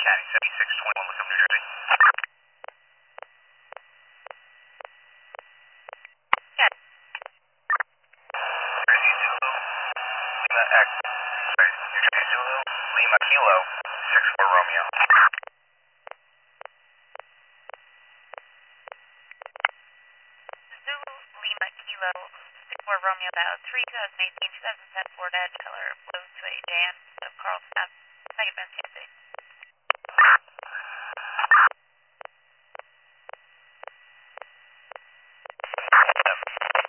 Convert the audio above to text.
County, 7621 Wickham, New Jersey. Yeah. Jersey Zulu, Lima X. Sorry, New Jersey Zulu, Lima Kilo, 64 Romeo. Zulu Lima Kilo 64 Romeo Dial 3 2018 2010 Ford Edge color blue suede Dan of Carl Snapp. Second best candidate.